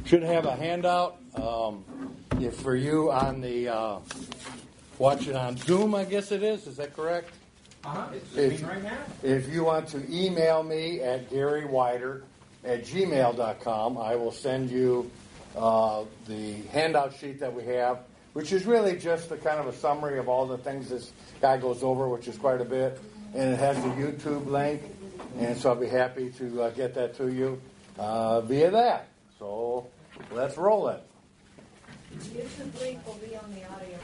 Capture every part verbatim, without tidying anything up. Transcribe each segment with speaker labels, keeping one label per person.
Speaker 1: Should have a handout. Um, if for you on the uh, watching on Zoom, I guess it is. Is that correct?
Speaker 2: Uh-huh. It's
Speaker 1: If,
Speaker 2: zooming right now.
Speaker 1: if you want to email me at Gary Wider at gmail dot com, I will send you uh, the handout sheet that we have, which is really just a kind of a summary of all the things this guy goes over, which is quite a bit. And it has the YouTube link, and so I'll be happy to uh, get that to you uh, via that. So let's roll it.
Speaker 3: YouTube link will be on the audio.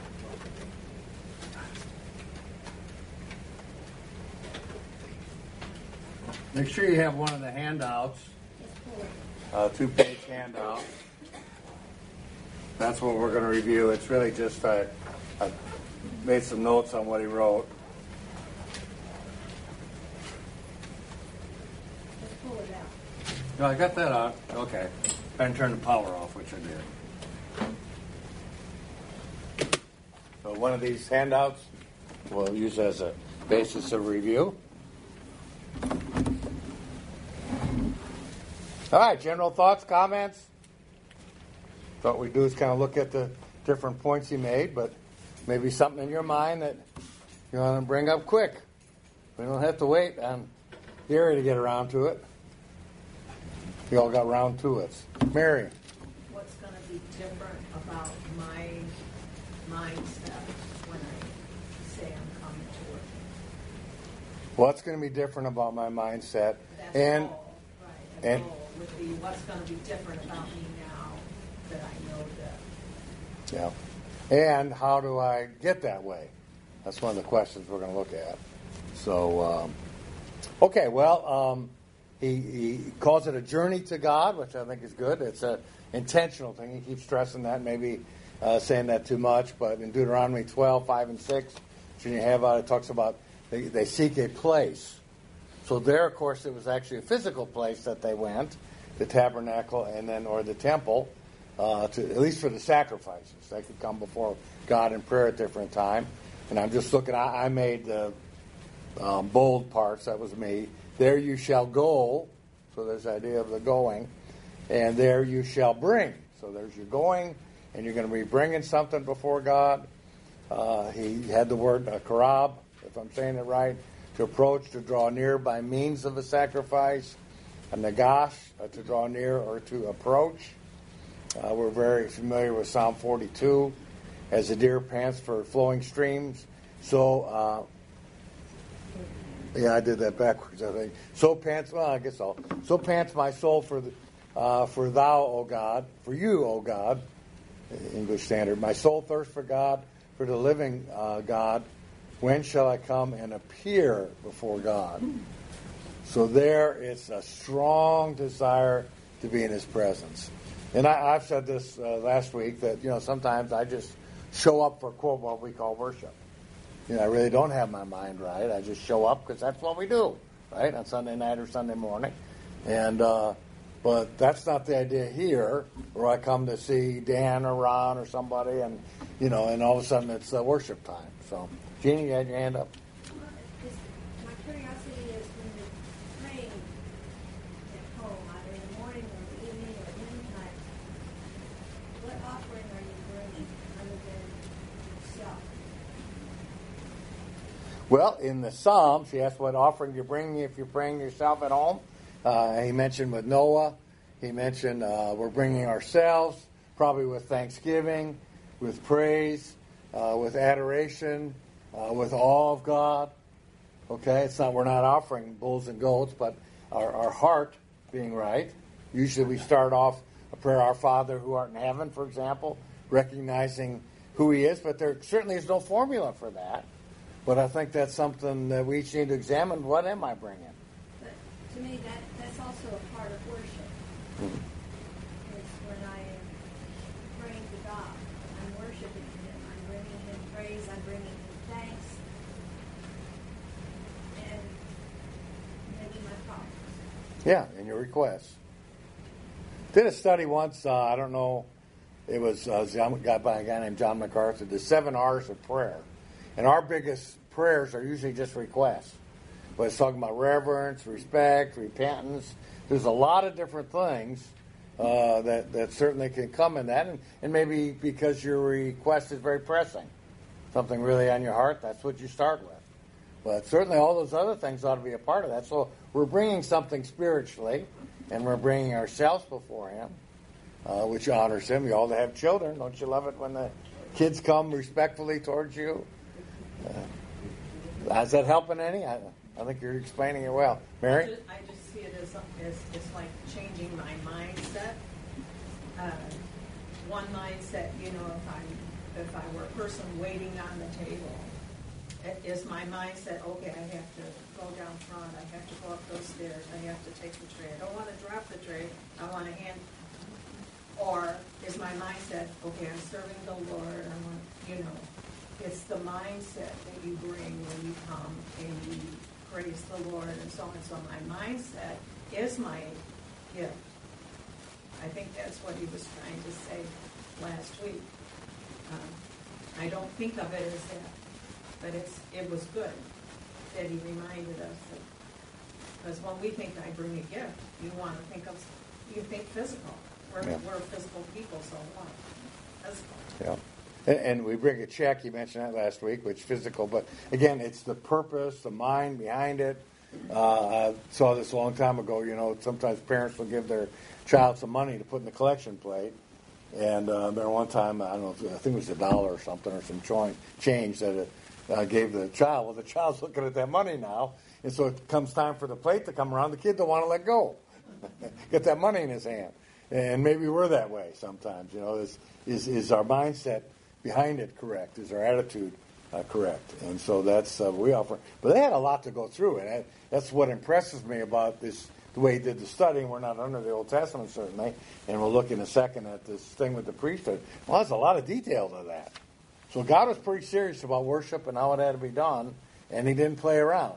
Speaker 1: Make sure you have one of the handouts, a two-page handout. That's what we're going to review. It's really just I, I made some notes on what he wrote.
Speaker 3: Just pull it out.
Speaker 1: No, I got that on. Okay. I didn't turn the power off, which I did. So one of these handouts we'll use as a basis of review. All right, general thoughts, comments? What we do is kind of look at the different points he made, but maybe something in your mind that you want to bring up quick. We don't have to wait on Gary to get around to it. We all got round to it. Mary.
Speaker 4: What's going to be different about my mindset when I say I'm coming to work?
Speaker 1: What's going to be different about my mindset?
Speaker 4: That's
Speaker 1: and
Speaker 4: all, right?
Speaker 1: and
Speaker 4: Goal would be what's going to be different about me now that I know that.
Speaker 1: yeah, and how do I get that way? That's one of the questions we're going to look at. So, um, okay, well, um, he, he calls it a journey to God, which I think is good. It's an intentional thing. He keeps stressing that, maybe uh, saying that too much. But in Deuteronomy twelve, five, and six, which you have out, it talks about they, they seek a place. So there, of course, it was actually a physical place that they went, the tabernacle and then or the temple, uh, to at least for the sacrifices. They could come before God in prayer at different time. And I'm just looking. I, I made the um, bold parts. That was me. There you shall go. So there's the idea of the going. And there you shall bring. So there's your going, and you're going to be bringing something before God. Uh, he had the word uh, karab, if I'm saying it right, to approach, to draw near by means of a sacrifice. A nagash, uh, to draw near or to approach. Uh, we're very familiar with Psalm forty-two. As the deer pants for flowing streams, so uh, yeah, I did that backwards. I think so pants. Well, I guess so. So pants my soul for the, uh, for Thou, O God, for You, O God. English Standard. My soul thirsts for God, for the living uh, God. When shall I come and appear before God? So there, it's a strong desire to be in His presence. And I, I've said this uh, last week that you know sometimes I just show up for, quote, what we call worship. You know, I really don't have my mind right. I just show up because that's what we do, right, on Sunday night or Sunday morning. And uh, but that's not the idea here, where I come to see Dan or Ron or somebody, and you know, and all of a sudden it's uh, worship time. So, Jeannie, you had your hand up.
Speaker 3: Well, just, my curiosity is when you're praying at home, either in the morning or the evening or midnight, what offering are you bringing other than yourself?
Speaker 1: Well, in the Psalms, he asked what offering you're bringing if you're praying yourself at home. Uh, he mentioned with Noah. He mentioned uh, we're bringing ourselves, probably with thanksgiving, with praise, uh, with adoration, uh, with awe of God. Okay, it's not we're not offering bulls and goats, but our, our heart being right. Usually we start off a prayer, Our Father who art in heaven, for example, recognizing who He is, but there certainly is no formula for that. But I think that's something that we each need to examine. What am I bringing?
Speaker 3: But to me, that that's also a part of worship.
Speaker 1: Mm-hmm.
Speaker 3: It's when I am praying to God, I'm worshiping Him, I'm bringing Him praise, I'm bringing Him thanks, and maybe my problems.
Speaker 1: Yeah, and your requests. Did a study once. Uh, I don't know. It was uh, got by a guy named John MacArthur. The seven R's of prayer, and our biggest prayers are usually just requests. But it's talking about reverence, respect, repentance. There's a lot of different things uh, that, that certainly can come in that. And, and maybe because your request is very pressing, something really on your heart, that's what you start with. But certainly all those other things ought to be a part of that. So we're bringing something spiritually, and we're bringing ourselves before Him, uh, which honors Him. You all have children. Don't you love it when the kids come respectfully towards you? Uh, is that helping any? I, I think you're explaining it well. Mary?
Speaker 4: I just, I just see it as, as it's like changing my mindset. Uh, one mindset, you know, if I if I were a person waiting on the table, it is my mindset, okay, I have to go down front, I have to go up those stairs, I have to take the tray. I don't want to drop the tray, I want to hand. Or is my mindset, okay, I'm serving the Lord, I want, you know, it's the mindset that you bring when you come and you praise the Lord and so on. So my mindset is my gift. I think that's what he was trying to say last week. Um, I don't think of it as that. But it's it was good that he reminded us that, because when we think I bring a gift, you want to think of you think physical. We're
Speaker 1: Yeah.
Speaker 4: we're physical people, so what? Physical.
Speaker 1: Yeah. And, and we bring a check. You mentioned that last week, which is physical. But again, it's the purpose, the mind behind it. Uh, I saw this a long time ago. You know, sometimes parents will give their child some money to put in the collection plate. And uh, there one time, I don't know, I think it was a dollar or something, or some joint change that it uh, gave the child. Well, the child's looking at that money now, and so it comes time for the plate to come around. The kid don't want to let go, get that money in his hand. And maybe we're that way sometimes. You know, is is, is our mindset behind it correct? Is our attitude uh, correct? And so that's uh, we offer. But they had a lot to go through, and that, that's what impresses me about this. The way he did the study, we're not under the Old Testament, certainly, and we'll look in a second at this thing with the priesthood. Well, there's a lot of detail to that. So God was pretty serious about worship and how it had to be done, and he didn't play around.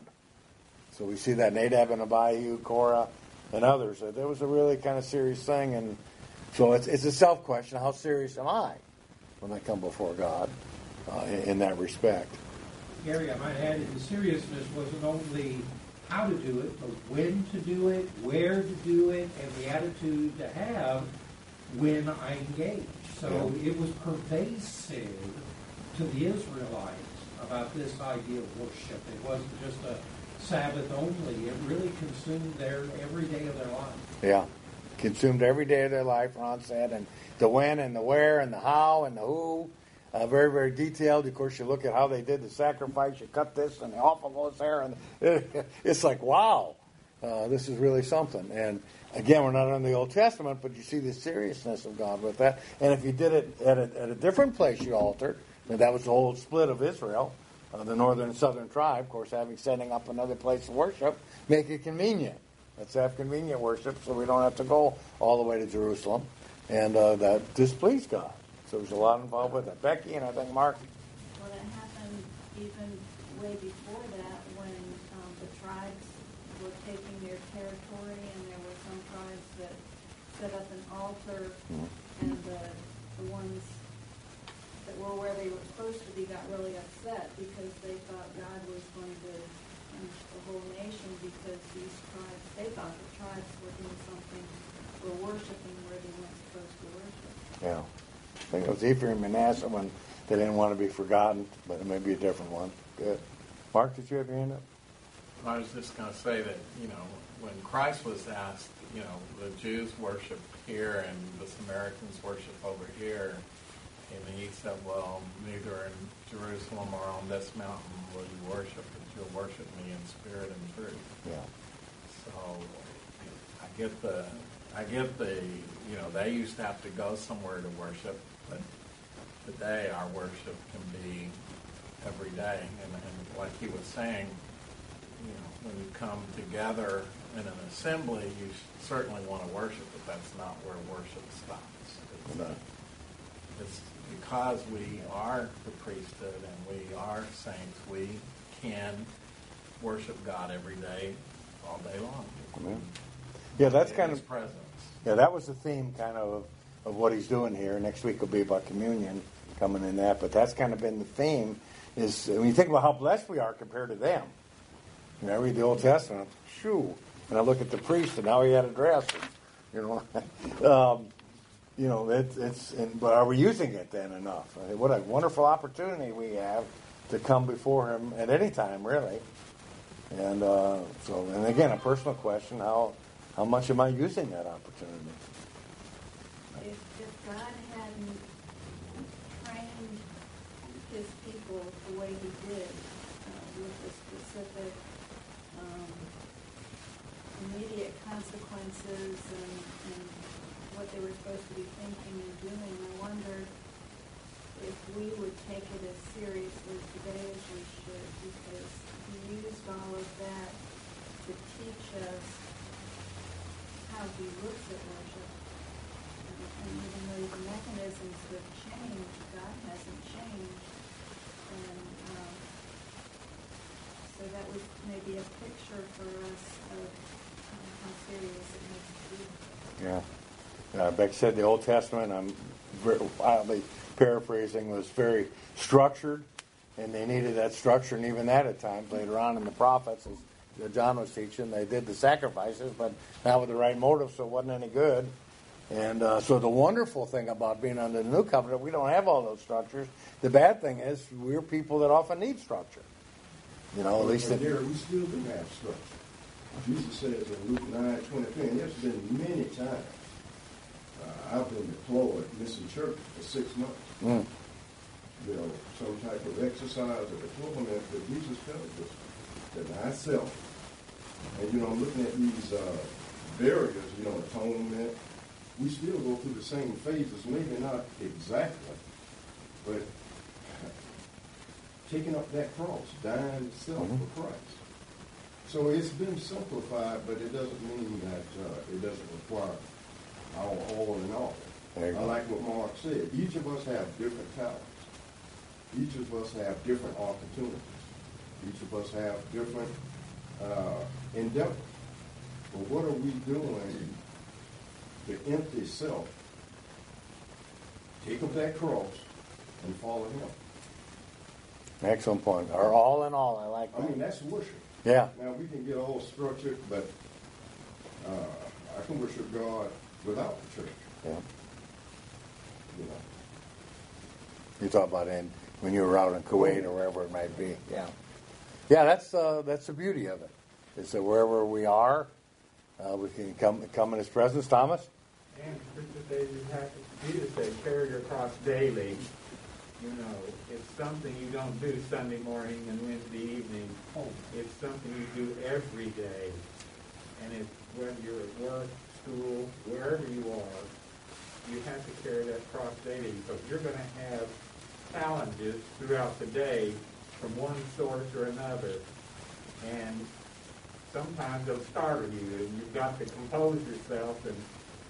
Speaker 1: So we see that Nadab and Abihu, Korah, and others. That was a really kind of serious thing, and so it's, it's a self-question, how serious am I when I come before God uh, in, in that respect?
Speaker 2: Gary, I might add that the seriousness wasn't only how to do it, but when to do it, where to do it, and the attitude to have when I engage. So
Speaker 1: Yeah.
Speaker 2: it was pervasive to the Israelites about this idea of worship. It wasn't just a Sabbath only. It really consumed their every day of their life.
Speaker 1: Yeah. Consumed every day of their life, Ron said, and the when and the where and the how and the who. Uh, very, very detailed. Of course, you look at how they did the sacrifice. You cut this, and the offal goes there, and it, it's like, wow, uh, this is really something. And again, we're not in the Old Testament, but you see the seriousness of God with that. And if you did it at a, at a different place, you altered. And that was the whole split of Israel, uh, the northern and southern tribe. Of course, having setting up another place of worship, make it convenient. Let's have convenient worship, so we don't have to go all the way to Jerusalem, and uh, that displeased God. So there's a lot involved with it. Becky and I think Mark.
Speaker 3: Well, that happened even way before that when um, the tribes were taking their territory, and there were some tribes that set up an altar,
Speaker 1: Mhm.
Speaker 3: and the, the ones that were where they were supposed to be got really upset because they thought God was going to punish the whole nation because these tribes, they thought the tribes were doing something, were worshiping where they weren't supposed to worship.
Speaker 1: Yeah. I think it was Ephraim and Manasseh when they didn't want to be forgotten, but it may be a different one. Good. Mark, did you have your hand up?
Speaker 5: I was just going to say that, you know, when Christ was asked, you know, the Jews worship here and the Samaritans worship over here, and he said, well, neither in Jerusalem or on this mountain will you worship, but you'll worship me in spirit and truth.
Speaker 1: Yeah.
Speaker 5: So I get the, I get the, you know, they used to have to go somewhere to worship, but today our worship can be every day. And, and like he was saying, you know, when you come together in an assembly, you certainly want to worship, but that's not where worship stops. It's,
Speaker 1: No.
Speaker 5: it's because we are the priesthood and we are saints, we can worship God every day, all day long.
Speaker 1: Amen. Yeah, that's
Speaker 5: In
Speaker 1: kind
Speaker 5: His
Speaker 1: of
Speaker 5: presence.
Speaker 1: yeah, that was the theme kind of of what he's doing here. Next week will be about communion coming in that, but that's kind of been the theme. Is when you think about how blessed we are compared to them. You know, I read the Old Testament, shoo, and I look at the priest, and how he had a dress. And, You know, um, you know, it, it's. And, but are we using it then enough? I mean, what a wonderful opportunity we have to come before Him at any time, really. And uh, so, and again, a personal question: how how much am I using that opportunity?
Speaker 3: If, if God hadn't trained His people the way He did, uh, with the specific um, immediate consequences and, and what they were supposed to be thinking and doing, I wonder if we would take it as seriously today as we should, because He used all of that to teach us how He looks at worship. And, and even though the mechanisms have changed, God hasn't changed. And um, so that was maybe a picture for us of um, how serious it needs to be.
Speaker 1: Yeah. Uh, Beck said the Old Testament, I'm very wildly paraphrasing, was very structured, and they needed that structure, and even that at times later on in the prophets, as John was teaching, they did the sacrifices, but not with the right motive, so it wasn't any good. And uh, so the wonderful thing about being under the new covenant, we don't have all those structures. The bad thing is we're people that often need structure. You know, at least...
Speaker 6: And
Speaker 1: it,
Speaker 6: there, we still do have structure. Jesus says in Luke nine twenty-three, and there's been many times uh, I've been deployed, missing church for six months.
Speaker 1: mm,
Speaker 6: You know, some type of exercise or deployment that Jesus tells us that thyself. And, you know, looking at these uh, barriers, you know, atonement, we still go through the same phases, maybe not exactly, but taking up that cross, dying to self
Speaker 1: Mhm.
Speaker 6: for Christ. So it's been simplified, but it doesn't mean that uh, it doesn't require our all in all.
Speaker 1: There you
Speaker 6: I
Speaker 1: go.
Speaker 6: like what Mark said. Each of us have different talents. Each of us have different opportunities. Each of us have different uh, endeavors. But what are we doing to empty self, take up that cross, and follow Him?
Speaker 1: excellent point. Or all in all, I like
Speaker 6: I
Speaker 1: that.
Speaker 6: mean, that's worship.
Speaker 1: Yeah.
Speaker 6: Now, we can get all structured, but uh, I can worship God without the church,
Speaker 1: Yeah.
Speaker 6: you know.
Speaker 1: You talk about in when you were out in Kuwait or wherever it might be. Yeah. Yeah, that's uh, that's the beauty of it. Is that wherever we are, uh, we can come come in His presence. Thomas?
Speaker 7: And Scripture says you have to, Jesus said, carry your cross daily. You know, it's something you don't do Sunday morning and Wednesday evening. It's something you do every day. And it's whether you're at work, school, wherever you are, you have to carry that cross daily because you're going to have challenges throughout the day from one source or another. And sometimes they'll startle you, and you've got to compose yourself and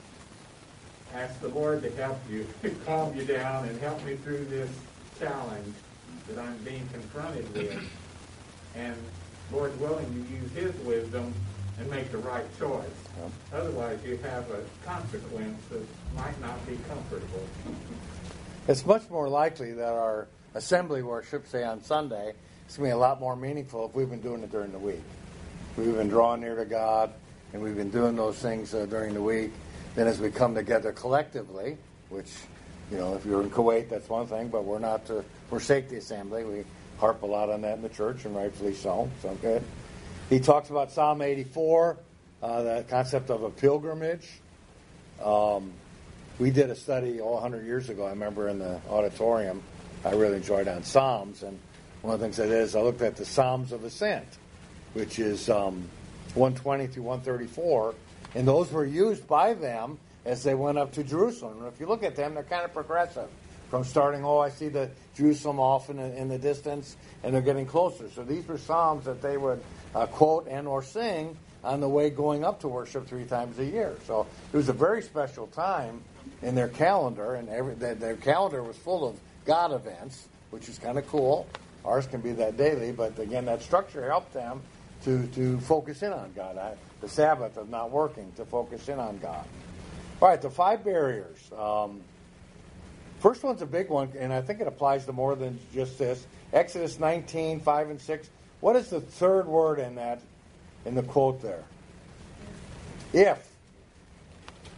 Speaker 7: ask the Lord to help you, calm you down, and help me through this challenge that I'm being confronted with. And Lord willing, you use His wisdom and make the right choice.
Speaker 1: Yeah.
Speaker 7: Otherwise, you have a consequence that might not be comfortable.
Speaker 1: It's much more likely that our assembly worship, say on Sunday, is going to be a lot more meaningful if we've been doing it during the week. We've been drawing near to God, and we've been doing those things uh, during the week. Then as we come together collectively, which, you know, if you're in Kuwait, that's one thing, but we're not to forsake the assembly. We harp a lot on that in the church, and rightfully so. So good. He talks about Psalm eighty-four, uh, the concept of a pilgrimage. Um, we did a study oh, one hundred years ago, I remember, in the auditorium. I really enjoyed on Psalms, and one of the things I did is I looked at the Psalms of Ascent, which is um, one twenty through one thirty-four, and those were used by them as they went up to Jerusalem. And if you look at them, they're kind of progressive. From starting, oh, I see the Jerusalem off in the, in the distance, and they're getting closer. So these were psalms that they would uh, quote and or sing on the way going up to worship three times a year. So it was a very special time in their calendar, and every, their, their calendar was full of God events, which is kind of cool. Ours can be that daily, but again, that structure helped them to, to focus in on God. I, the Sabbath of not working, to focus in on God. All right, the five barriers. Um, first one's a big one, and I think it applies to more than just this. Exodus nineteen, five and six. What is the third word in that, in the quote there? If.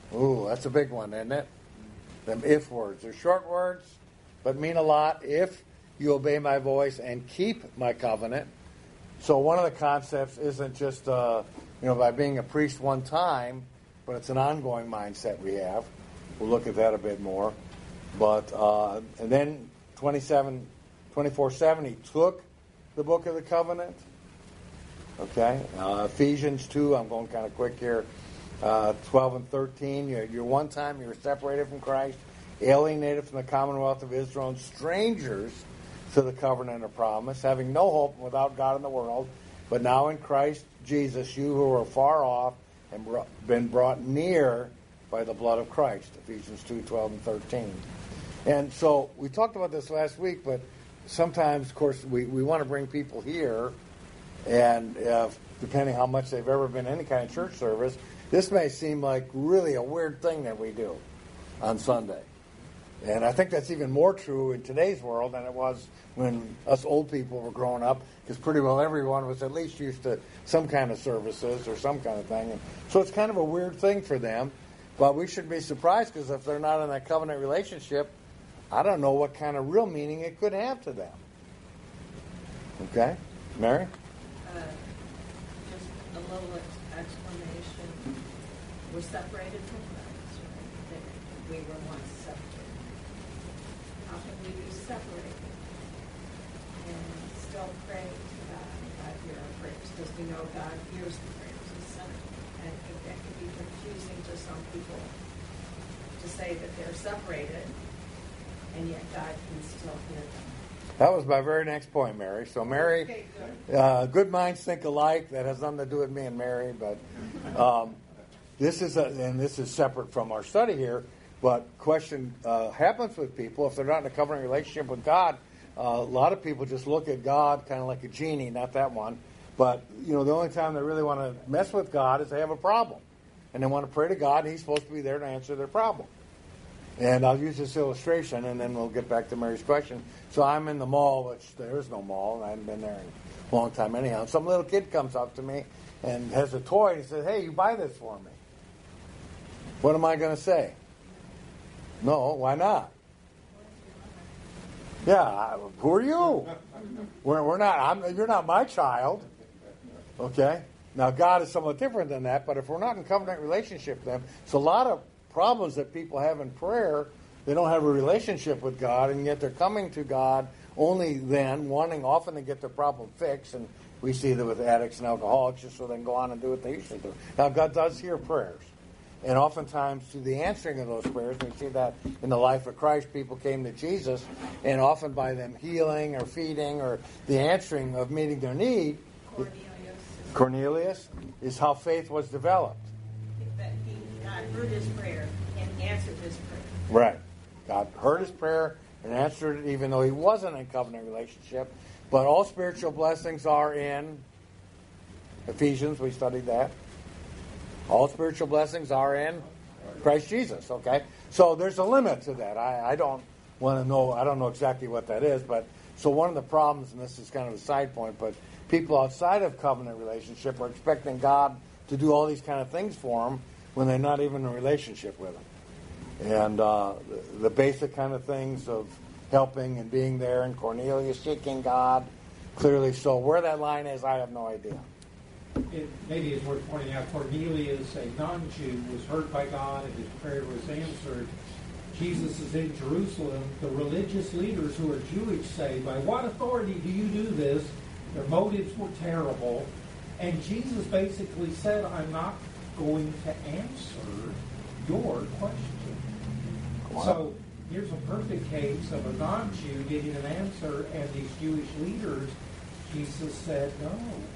Speaker 1: Ooh, that's a big one, isn't it? Them if words. They're short words, but mean a lot. If you obey my voice and keep my covenant. So one of the concepts isn't just, uh, you know, by being a priest one time, but it's an ongoing mindset we have. We'll look at that a bit more. But, uh, and then twenty-seven, twenty-four seven, he took the book of the covenant. Okay. Uh, Ephesians two, I'm going kind of quick here. Uh, twelve and thirteen, you're, you're one time you were separated from Christ, alienated from the commonwealth of Israel, and strangers to the covenant of promise, having no hope without God in the world. But now in Christ Jesus, you who are far off and brought, been brought near by the blood of Christ. Ephesians two, twelve and thirteen. And so we talked about this last week, but sometimes, of course, we, we want to bring people here, and uh, depending how much they've ever been in any kind of church service, this may seem like really a weird thing that we do on Sunday. And I think that's even more true in today's world than it was when us old people were growing up, because pretty well everyone was at least used to some kind of services or some kind of thing. And so it's kind of a weird thing for them. But we shouldn't be surprised, because if they're not in that covenant relationship, I don't know what kind of real meaning it could have to them. Okay? Mary?
Speaker 4: Uh, just a little ex- explanation. We're separated from Christ, right? That we were once separated. How can we be separated and still pray to God and God hear our prayers? Because we know God hears the prayers of sinners. And I think that can be confusing to some people to say that they're separated, and yet God can still hear them.
Speaker 1: That was my very next point, Mary. So, Mary,
Speaker 4: Okay, good.
Speaker 1: uh, good minds think alike. That has nothing to do with me and Mary, but um, this is a, and this is separate from our study here. But question uh, happens with people if they're not in a covenant relationship with God. Uh, a lot of people just look at God kind of like a genie, not that one. But you know, the only time they really want to mess with God is they have a problem, and they want to pray to God, and He's supposed to be there to answer their problem. And I'll use this illustration, and then we'll get back to Mary's question. So I'm in the mall, which there is no mall, and I haven't been there in a long time anyhow. And some little kid comes up to me and has a toy, and he says, "Hey, you buy this for me." What am I going to say? No, why not? Yeah, who are you? We're, we're not. I'm, you're not my child. Okay. Now God is somewhat different than that, but if we're not in covenant relationship with Him, it's a lot of problems that people have in prayer. They don't have a relationship with God, and yet they're coming to God only then, wanting often to get their problem fixed. And we see that with addicts and alcoholics, just so they can go on and do what they usually do. Now, God does hear prayers. And oftentimes, through the answering of those prayers, we see that in the life of Christ, people came to Jesus, and often by them healing or feeding or the answering of meeting their need,
Speaker 4: Cornelius.
Speaker 1: Cornelius, is how faith was developed.
Speaker 4: That he, God heard his prayer and answered his prayer.
Speaker 1: Right. God heard his prayer and answered it even though he wasn't in covenant relationship. But all spiritual blessings are in Ephesians. We studied that. All spiritual blessings are in Christ Jesus. Okay? So there's a limit to that. I, I don't want to know, I don't know exactly what that is. But so one of the problems, and this is kind of a side point, but people outside of covenant relationship are expecting God to do all these kind of things for them when they're not even in a relationship with Him. And uh, the, the basic kind of things of helping and being there, and Cornelius seeking God, clearly so. Where that line is, I have no idea.
Speaker 2: It, maybe it's worth pointing out, Cornelius, a non-Jew, was heard by God and his prayer was answered. Jesus is in Jerusalem. The religious leaders who are Jewish say, "By what authority do you do this?" Their motives were terrible. And Jesus basically said, "I'm not going to answer your question." Wow. So here's a perfect case of a non-Jew getting an answer, and these Jewish leaders, Jesus said no.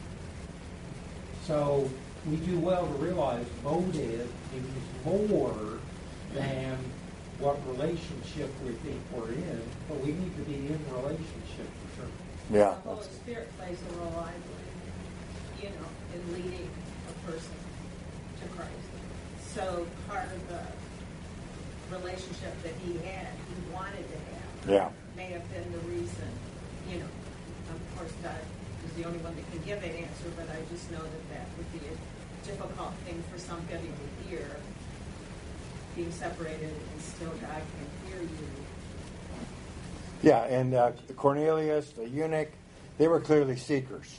Speaker 2: So we do well to realize motive is more than what relationship we think we're in, but we need to be in relationship for sure.
Speaker 1: Yeah.
Speaker 4: The Holy Spirit plays a role, I believe, you know, in leading a person to Christ. So part of the relationship that he had, he wanted to have,
Speaker 1: Yeah.
Speaker 4: may have been the reason, you know. Of course, God is the only one that can give an answer, but I just know that that would be a difficult thing for somebody to hear. being separated, and still God can hear you.
Speaker 1: Yeah, and uh, Cornelius, the eunuch, they were clearly seekers.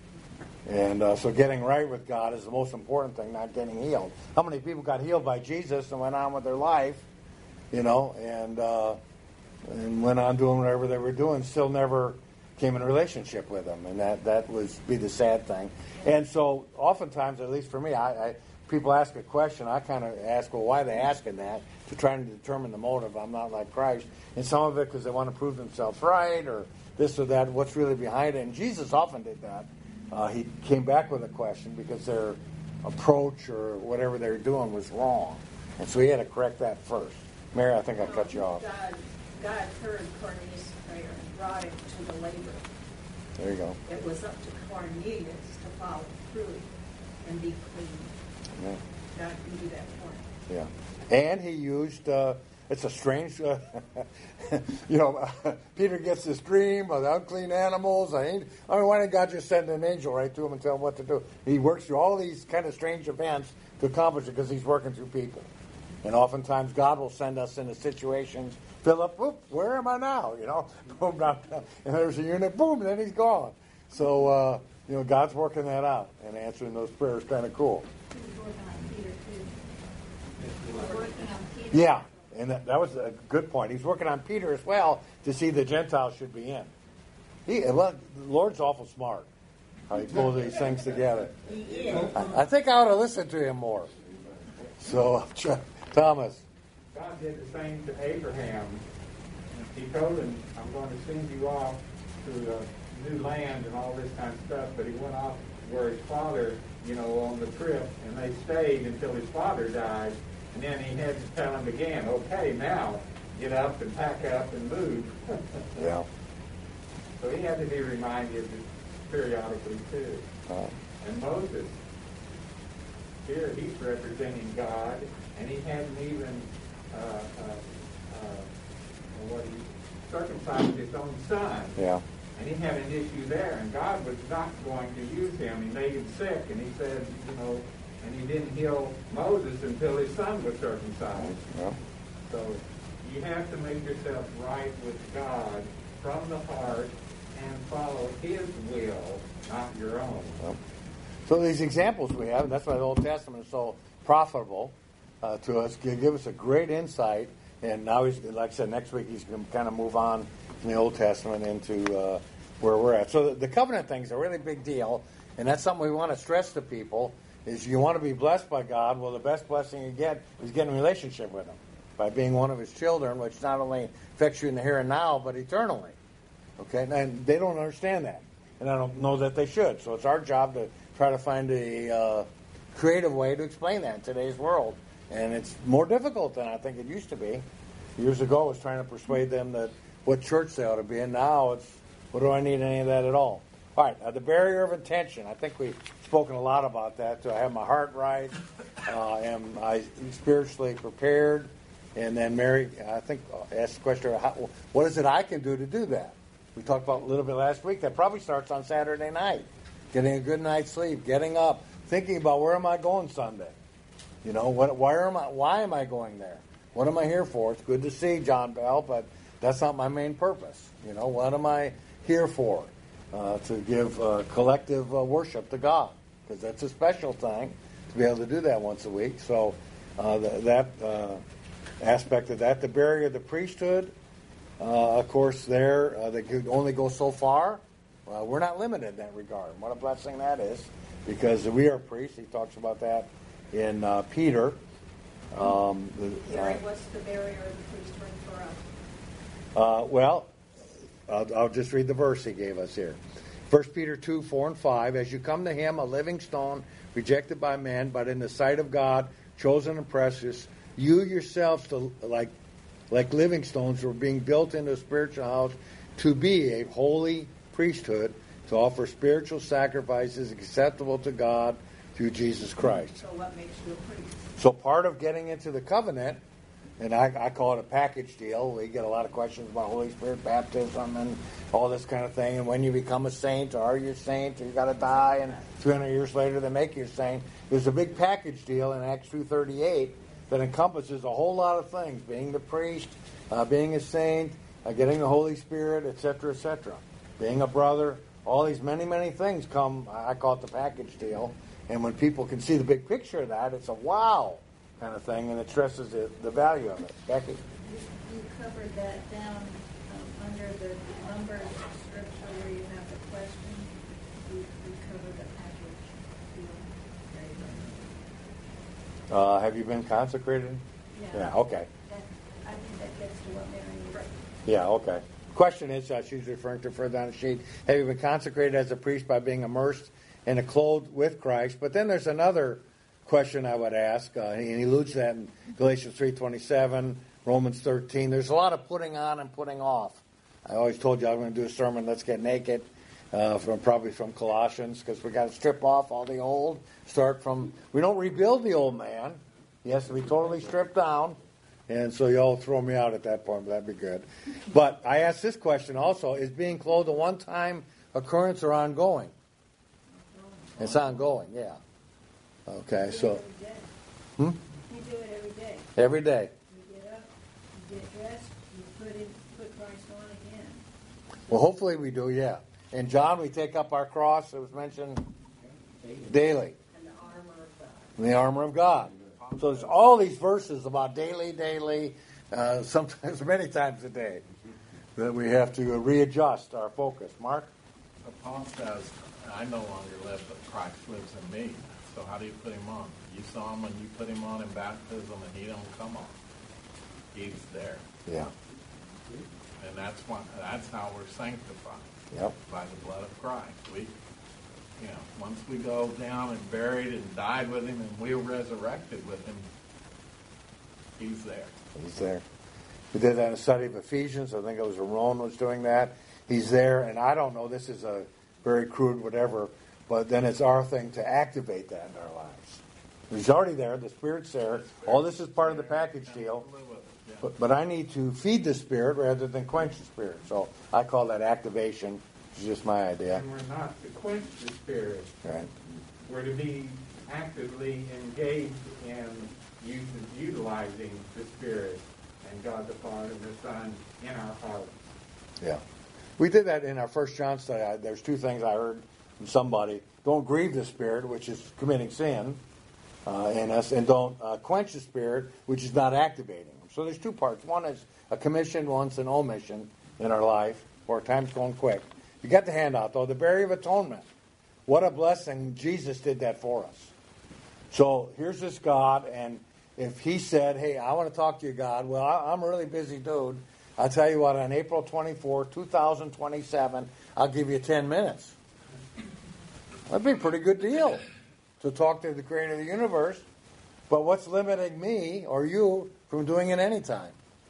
Speaker 1: And uh, so getting right with God is the most important thing, not getting healed. How many people got healed by Jesus and went on with their life, you know, and uh, and went on doing whatever they were doing, still never came in a relationship with Him, and that that was be the sad thing. And so oftentimes, at least for me, I, I people ask a question, I kind of ask, well, why are they asking that? To try and determine the motive. I'm not like Christ. And some of it because they want to prove themselves right, or this or that, what's really behind it. And Jesus often did that. Uh, he came back with a question because their approach or whatever they were doing was wrong. And so he had to correct that first. Mary, I think I cut you off.
Speaker 4: God, God heard Cornelius' prayer and brought him to the labor.
Speaker 1: There you go.
Speaker 4: It was up to Cornelius to follow through and be clean.
Speaker 1: Yeah.
Speaker 4: God can do that for him.
Speaker 1: Yeah. And he used, uh, it's a strange, uh, you know, Peter gets this dream of the unclean animals. I mean, why didn't God just send an angel right to him and tell him what to do? He works through all these kind of strange events to accomplish it because he's working through people. And oftentimes God will send us into situations, Philip, whoop, where am I now? You know, boom, down, and there's a eunuch, boom, then he's gone. So, uh, you know, God's working that out and answering those prayers kind of cool.
Speaker 3: He was working on Peter, too. He was working on Peter.
Speaker 1: Yeah, and that, that was a good point. He's working on Peter as well to see the Gentiles should be in. He, well, the Lord's awful smart. How he pulls these things together.
Speaker 4: He is.
Speaker 1: I, I think I ought to listen to him more. So, Thomas.
Speaker 7: God did the same to Abraham. He told him, I'm going to send you off to a new land and all this kind of stuff, but he went off where his father, you know, on the trip, and they stayed until his father died, and then he had to tell him again, okay, now get up and pack up and move.
Speaker 1: Yeah.
Speaker 7: So he had to be reminded periodically too.
Speaker 1: Uh,
Speaker 7: And Moses, here he's representing God, and he hadn't even uh, uh, uh, what he circumcised his own son.
Speaker 1: yeah.
Speaker 7: And he had an issue there, and God was not going to use him. He made him sick, and he said, you know, and he didn't heal Moses until his son was circumcised.
Speaker 1: Yeah.
Speaker 7: So you have to make yourself right with God from the heart and follow His will, not your own.
Speaker 1: Well, so these examples we have, and that's why the Old Testament is so profitable uh, to us, give, give us a great insight. And now he's, like I said, next week he's going to kind of move on from the Old Testament into uh, where we're at. So the, the covenant thing is a really big deal, and that's something we want to stress to people, is you want to be blessed by God. Well, the best blessing you get is getting a relationship with Him by being one of His children, which not only affects you in the here and now, but eternally. Okay, and they don't understand that, and I don't know that they should. So it's our job to try to find a uh, creative way to explain that in today's world, and it's more difficult than I think it used to be. Years ago, I was trying to persuade them that what church they ought to be in. Now it's, what do I need any of that at all? All right, uh, the barrier of intention. I think we've spoken a lot about that. Do I have my heart right? Uh, am I spiritually prepared? And then Mary, I think, asked the question, how, what is it I can do to do that? We talked about a little bit last week. That probably starts on Saturday night. Getting a good night's sleep, getting up, thinking about where am I going Sunday? You know, what, why am I, why am I going there? What am I here for? It's good to see John Bell, but that's not my main purpose. You know, what am I here for? Uh, to give uh, collective uh, worship to God, because that's a special thing to be able to do that once a week. So uh, th- that uh, aspect of that, the barrier of the priesthood, uh, of course, there uh, they could only go so far. Uh, we're not limited in that regard. What a blessing that is, because we are priests. He talks about that in uh, Peter. Um,
Speaker 4: Gary, what's the barrier of the priesthood for us?
Speaker 1: Uh, well, I'll, I'll just read the verse he gave us here. First Peter two, four and five. As you come to Him, a living stone, rejected by men, but in the sight of God, chosen and precious, you yourselves, to, like like living stones, were being built into a spiritual house to be a holy priesthood, to offer spiritual sacrifices acceptable to God through Jesus Christ.
Speaker 4: So what makes you a priest?
Speaker 1: So part of getting into the covenant, and I, I call it a package deal. We get a lot of questions about Holy Spirit baptism and all this kind of thing. And when you become a saint, or are you a saint, or you got to die, and three hundred years later they make you a saint. There's a big package deal in Acts two thirty-eight that encompasses a whole lot of things: being the priest, uh, being a saint, uh, getting the Holy Spirit, et cetera, et cetera. Being a brother. All these many, many things come. I call it the package deal. And when people can see the big picture of that, it's a wow kind of thing, and it stresses the, the value of it. Becky?
Speaker 3: You you covered that down um, under the numbers scripture where you have the question. You, you covered the package deal. Very good.
Speaker 1: Uh, have you been consecrated?
Speaker 3: Yeah.
Speaker 1: Yeah, okay.
Speaker 3: That, I think that gets to what Mary is.
Speaker 1: Yeah, okay. Question is, uh, she's referring to further down the sheet, have you been consecrated as a priest by being immersed and clothed with Christ? But then there's another question I would ask, uh, and he alludes to that in Galatians three twenty-seven, Romans thirteen. There's a lot of putting on and putting off. I always told you I was going to do a sermon, Let's Get Naked, uh, from probably from Colossians, because we got to strip off all the old, start from, we don't rebuild the old man. He has to be totally stripped down. And so y'all throw me out at that point, but that'd be good. But I asked this question also, is being clothed a one-time occurrence or ongoing? It's ongoing, yeah. Okay, so.
Speaker 3: You
Speaker 1: Hmm?
Speaker 3: do it every day.
Speaker 1: Every day.
Speaker 3: You get up, you get dressed, you put it, put Christ on again.
Speaker 1: Well, hopefully we do, yeah. And John, we take up our cross, it was mentioned, daily.
Speaker 4: And the armor of God.
Speaker 1: And the armor of God. So there's all these verses about daily, daily, uh, sometimes many times a day, that we have to readjust our focus. Mark?
Speaker 5: But Paul says, I no longer live, but Christ lives in me. So how do you put him on? You saw him when you put him on in baptism, and he don't come on. He's there.
Speaker 1: Yeah.
Speaker 5: And that's why, that's how we're sanctified.
Speaker 1: Yep.
Speaker 5: By the blood of Christ. We, you know, once we go down and buried and died with him, and we're resurrected with him, he's there.
Speaker 1: He's there. We did that in a study of Ephesians. I think it was Ramon was doing that. He's there, and I don't know, this is a very crude whatever, but then it's our thing to activate that in our lives. He's already there. The Spirit's there. All this is part of the package deal. But, but I need to feed the Spirit rather than quench the Spirit. So I call that activation. It's just my idea.
Speaker 7: And we're not to quench the Spirit.
Speaker 1: Right.
Speaker 7: We're to be actively engaged in using, utilizing the Spirit and God the Father and the Son in our hearts.
Speaker 1: Yeah. We did that in our First John study. I, there's two things I heard from somebody. Don't grieve the Spirit, which is committing sin uh, in us, and don't uh, quench the Spirit, which is not activating them. So there's two parts. One is a commission, one's an omission in our life, or time's going quick. You got the handout, though. The Barrier of Atonement. What a blessing. Jesus did that for us. So here's this God, and if he said, hey, I want to talk to you, God, well, I, I'm a really busy dude. I'll tell you what, on April twenty-fourth, twenty twenty-seven, I'll give you ten minutes. That'd be a pretty good deal to talk to the creator of the universe. But what's limiting me or you from doing it anytime?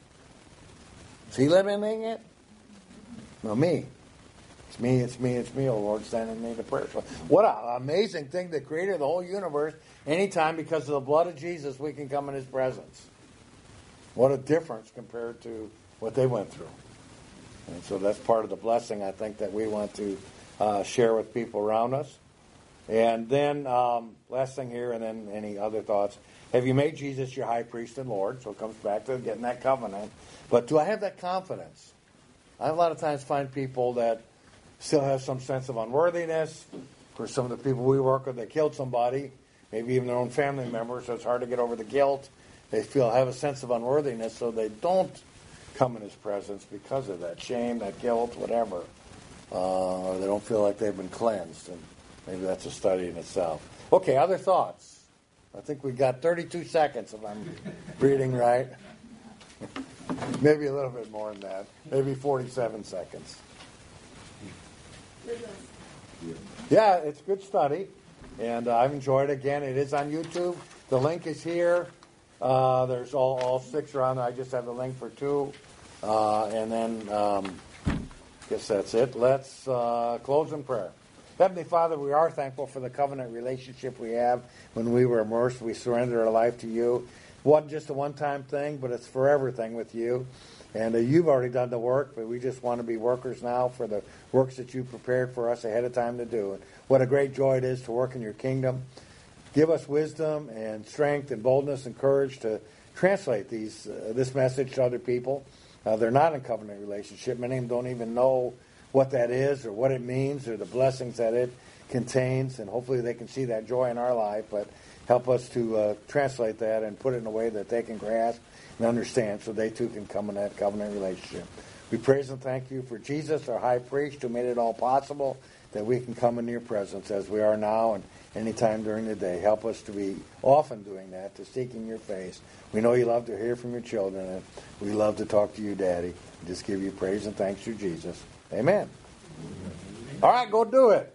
Speaker 1: Is he limiting it? No, me. It's me, it's me, it's me, oh Lord, stand in need of prayer. So what an amazing thing, the creator of the whole universe, anytime because of the blood of Jesus, we can come in his presence. What a difference compared to what they went through. And so that's part of the blessing, I think, that we want to uh, share with people around us. And then, um, last thing here, and then any other thoughts. Have you made Jesus your high priest and Lord? So it comes back to getting that covenant. But do I have that confidence? I a lot of times find people that still have some sense of unworthiness. For some of the people we work with, they killed somebody, maybe even their own family members, so it's hard to get over the guilt. They feel have a sense of unworthiness, so they don't come in his presence because of that shame, that guilt, whatever. Uh, or they don't feel like they've been cleansed. And maybe that's a study in itself. Okay, other thoughts? I think we got thirty-two seconds if I'm reading right. Maybe a little bit more than that. Maybe forty-seven seconds. Yeah, it's a good study. And uh, I've enjoyed it. Again, it is on YouTube. The link is here. Uh, there's all, all six are on there. I just have the link for two. Uh, and then, um, I guess that's it. Let's uh, close in prayer. Heavenly Father, we are thankful for the covenant relationship we have. When we were immersed, we surrendered our life to you. It wasn't just a one-time thing, but it's forever thing with you. And uh, you've already done the work, but we just want to be workers now for the works that you prepared for us ahead of time to do. And what a great joy it is to work in your kingdom. give us wisdom and strength and boldness and courage to translate these uh, this message to other people. Uh, they're not in covenant relationship. Many of them don't even know what that is or what it means or the blessings that it contains, and hopefully they can see that joy in our life, but help us to uh, translate that and put it in a way that they can grasp and understand so they too can come in that covenant relationship. We praise and thank you for Jesus, our high priest, who made it all possible that we can come into your presence as we are now and any time during the day. Help us to be often doing that, to seeking your face. We know you love to hear from your children, and we love to talk to you, Daddy. We just give you praise and thanks through Jesus. Amen. All right, go do it.